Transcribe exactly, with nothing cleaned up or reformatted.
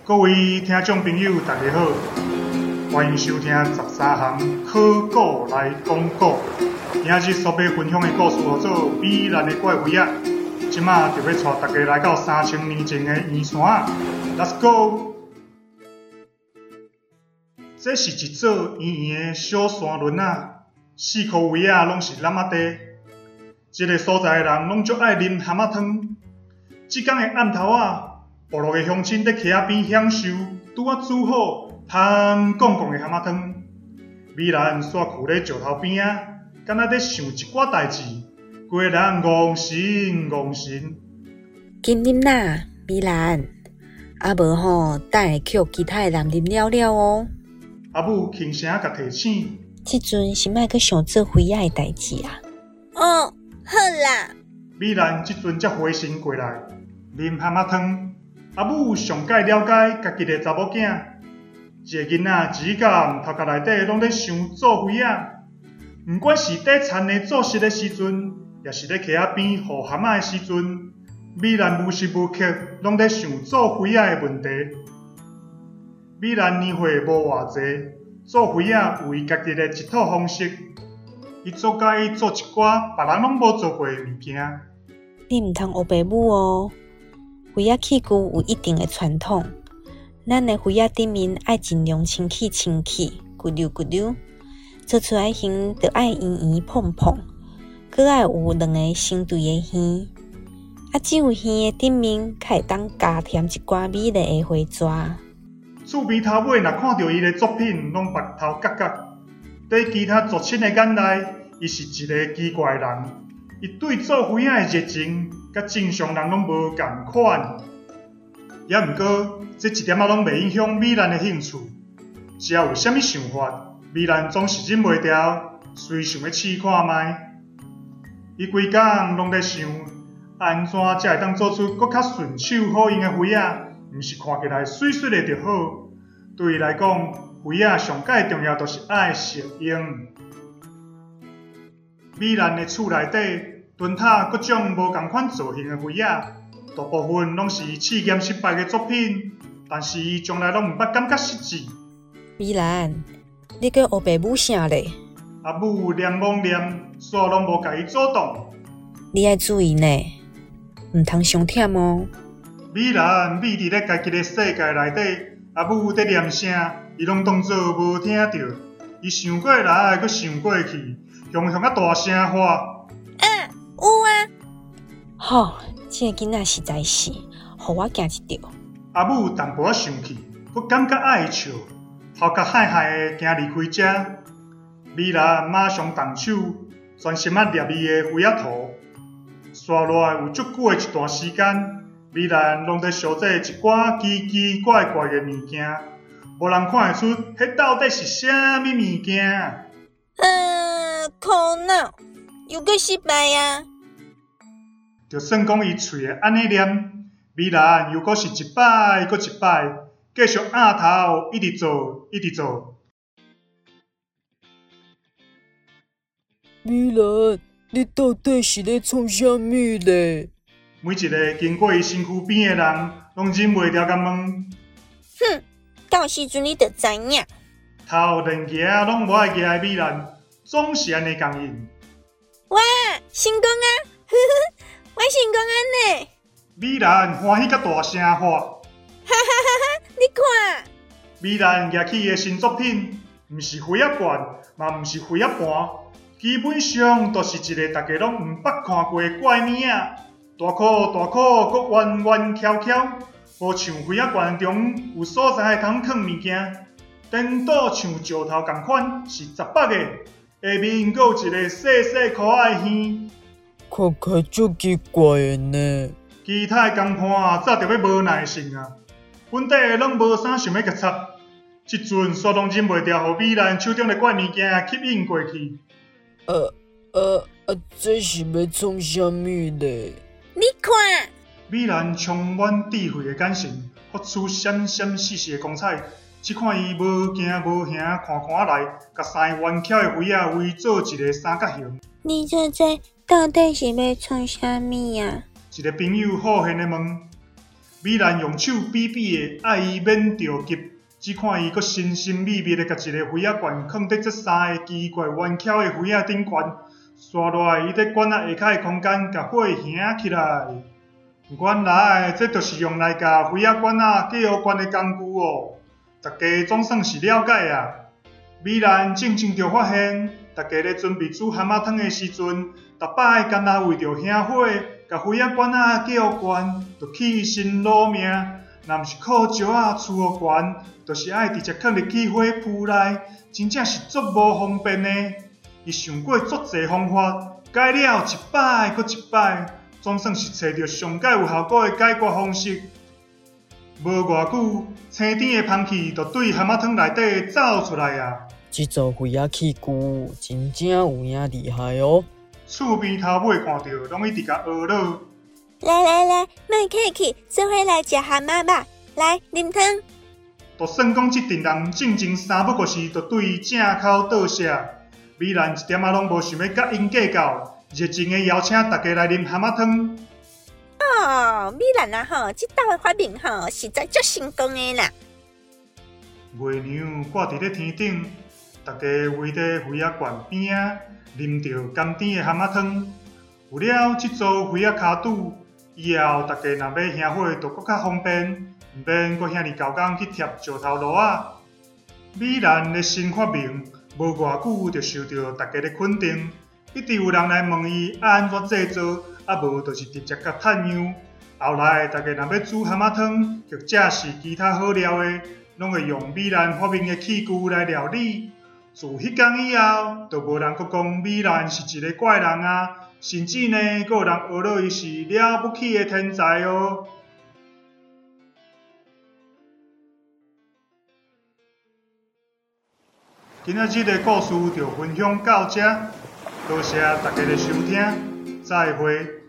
各位听众朋友，大家好，欢迎收听十三行考古来讲古。今日所要分享的故事叫做《米兰的怪物仔》。即马就要带大家来到三千年前的圆山啊 ！Let's go！ 这是一座圆圆的小山峦啊，四颗位啊拢是蓝仔地。这个所在的人拢足爱啉蛤蟆汤。即天的暗头啊。部落的乡亲伫溪仔边享受拄啊煮好香滚滚的蛤蟆汤，米兰煞跍咧石头边啊，敢若伫想一寡代志，规个人戇神戇神。 紧啉啦，米兰，啊无吼，等下叫其他的人啉了了哦。 阿母轻声甲提醒， 即阵是莫阁想做肥仔的代志啊。 哦，好啦。 米兰即阵才回神过来，啉蛤蟆汤。阿母上解了解家己的查某囝，一个囡仔指甲头壳内底拢咧想做肥仔，毋管是底田的做事的时阵，也是咧溪仔边护蛤蟆的时阵，米兰无时无刻拢咧想做肥仔的问题。米兰年岁无偌济，做肥仔有伊家己的一套方式，伊做甲伊做一寡别人拢无做过的物件。 你毋通学爸母哦。肥仔器具有一定的传统，咱的肥仔顶面爱尽量清气清气，骨溜骨溜，做出来形就爱圆圆碰碰，搁爱有两个相对的耳。啊，只有耳的顶面，才会当加添一寡美丽的花纸。 厝边头尾若看到伊的作品，拢目头角角。在其他族亲的眼内，伊是一个奇怪的人。伊对做肥仔的热情，甲正常人拢无共款。也毋过，这一点仔拢袂影响米兰的兴趣。只要有啥物想法，米兰总是忍袂住，随想要试看卖。伊规工拢咧想，安怎才会当做出搁较顺手好用的肥仔，毋是看起来水水的就好。对伊来讲，肥仔上界重要就是爱实用。米兰的厝内底蹲塔各种无同款造型的肥仔，大部分拢是试验失败的作品，但是伊从来拢毋捌感觉失志。 米兰，你叫学爸母啥咧？ 阿母念懵念，煞拢无甲伊主动。 你爱注意呢，毋通伤忝哦。 米兰秘伫咧家己的世界内底，阿母在念声，伊拢当作无听到。伊想过来，阁想过去，雄雄啊大声喊。 啊，有啊！ 吼，这个囡仔实在是，互我惊一跳。 阿母淡薄仔生气，佮感觉爱笑，头壳海海的行离开遮。米兰马上动手，专心啊捏伊的肥仔图。刷落有足久的一段时间，米兰拢在小做一寡奇奇怪怪的物件，无人看会出迄到底是啥物物件。 呃，苦恼。又搁失败啊！ 就算讲伊喙会安尼念，米兰又搁是一摆搁一摆，继续压头，一直做，一直做。 米兰，你到底是咧创啥物咧？ 每一个经过伊身躯边的人，拢忍袂住甲问： 哼，到时阵你就知影。 头连牙拢无爱牙的米兰，总是安尼讲应。 哇，成功啊！呵呵，我成功啊呢！ 米兰欢喜甲大声喊， 哈哈哈哈！你看， 米兰举起伊的新作品，毋是肥仔罐，嘛毋是肥仔盘，基本上都是一个大家拢毋捌看过的怪物仔，大颗大颗，阁圆圆翘翘，无像肥仔罐中有所在会通藏物件，颠倒像石头共款，是十八个。下面阁有一个细细可爱的耳， 看起来足奇怪的呢。 其他的工伴早就要无耐性啊，本地的拢无啥想要甲插，即阵煞拢忍袂住，互米兰手中的怪物件吸引过去。 呃呃呃，这是要创啥物咧？ 你看， 米兰充满智慧的眼神，发出闪闪烁烁的光彩。只看伊无惊无兄，看看来，甲三个圆巧的肥仔围做一个三角形。 你这这到底是要创啥物啊？ 一个朋友好闲的问。 美兰用手比比的，爱伊免着急。只看伊阁神神秘秘的，甲一个灰仔罐放伫这三个奇怪弯翘的灰仔顶悬，刷落来，伊伫罐仔下骹的空间，甲火燃起来。原来这就是用来甲灰仔罐仔过关的工具哦。大家总算是了解啊。美兰渐渐就发现，大家咧准备煮蛤蟆汤的时阵，逐摆干那为着香火，甲灰仔罐仔过关，就起身落命。若毋是靠石仔厝互悬，就是爱直接放入去火铺内，真正是足无方便的。伊想过足侪方法，改了一摆搁一摆，总算是找到上界有效果的解决方式。无偌久，青天的芳气就对蛤蟆汤内底走出来啊！ 这组灰仔器具真正有影厉害哦！ 厝边头尾看到，拢一直甲学了。 来来来，莫客气，做伙来食蛤蟆吧。来，啉汤。 就算讲这阵人进前三不过是，就对伊正口道谢。美兰一点仔拢无想要甲因计较，热情的邀请大家来啉蛤蟆汤。 哦，美兰啊吼，这道的发明吼，实在足成功的啦。 月娘挂伫咧天顶，大家围伫灰仔罐边仔，啉着甘甜的蛤蟆汤。有了这组灰仔卡拄。以后，大家若要香火，就搁较方便，毋免搁遐尼交工去贴石头路啊。美兰的新发明，无偌久就受到大家的肯定，一直有人来问伊安怎制作，啊无就是直接甲趁样。后来大家若要煮蛤蟆汤，或者是其他好料的，拢会用美兰发明的器具来料理。自迄天以后，就无人搁讲美兰是一个怪人啊。甚至呢，阁有人学了伊是了不起的天才哦。今仔日的故事就分享到这，多谢大家的收听，再会。